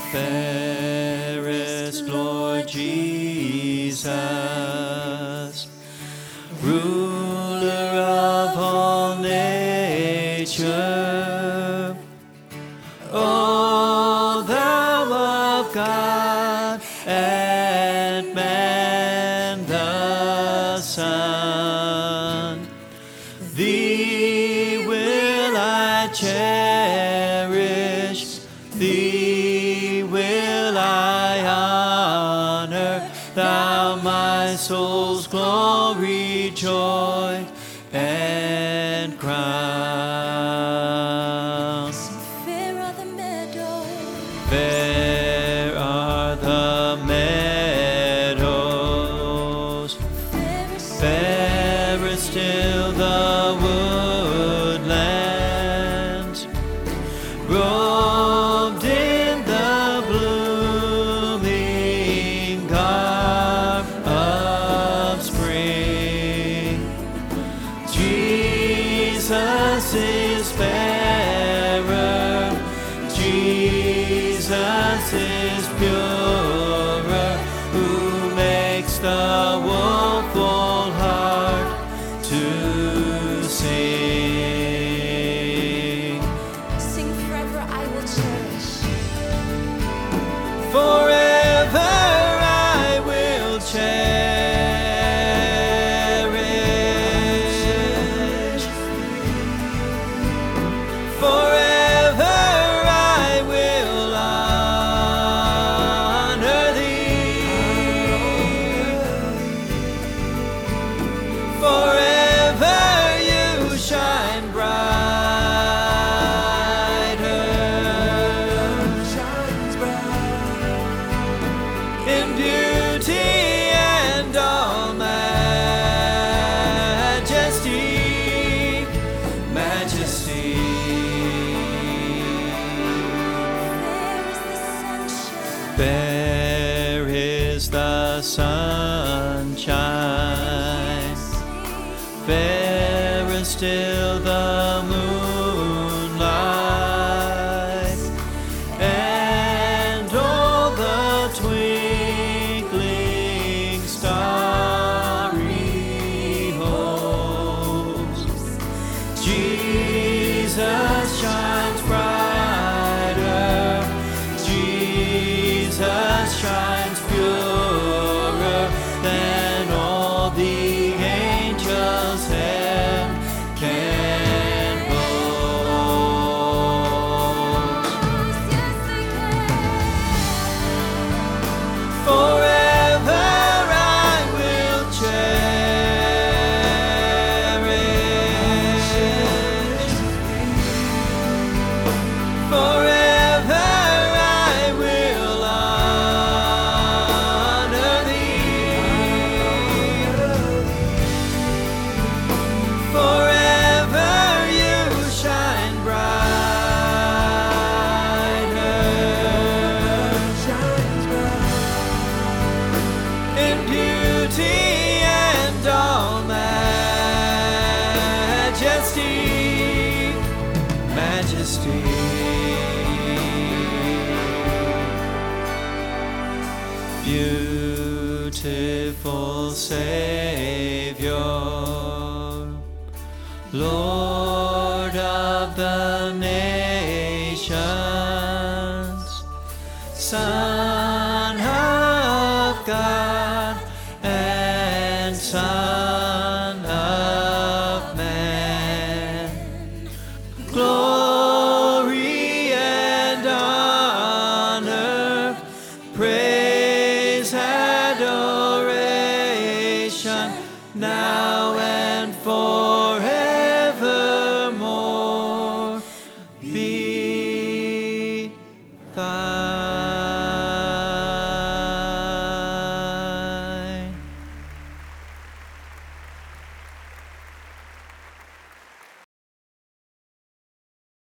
fairest Lord Jesus, ruler of all nature, O thou of God and man the Son, thee will I cherish, thee will I honor, thou my soul's glory, joy, and crown. Fair are the meadows, Fair are the meadows, fairer still the woodlands, robed in the blooming garb of spring. Jesus is fairer, Jesus is purer, who makes the woeful heart to sing. sing forever I will cherish. Forever I will cherish. Forever I will honor thee. Forever you shine brighter. In beauty and all majesty, majesty. Fair is the sunshine, Fair is the sunshine, fairer still the moonlight, and all the twinkling starry hosts. Jesus shines brighter, Jesus shines purer than all the angels heaven can boast. yes they can. Forever I will cherish. Forever I will honor thee. Forever you shine brighter. In beauty and all majesty, majesty. Beautiful Savior, Lord of the nations, Son of God and Son of man, glory and honor, praise, adoration, now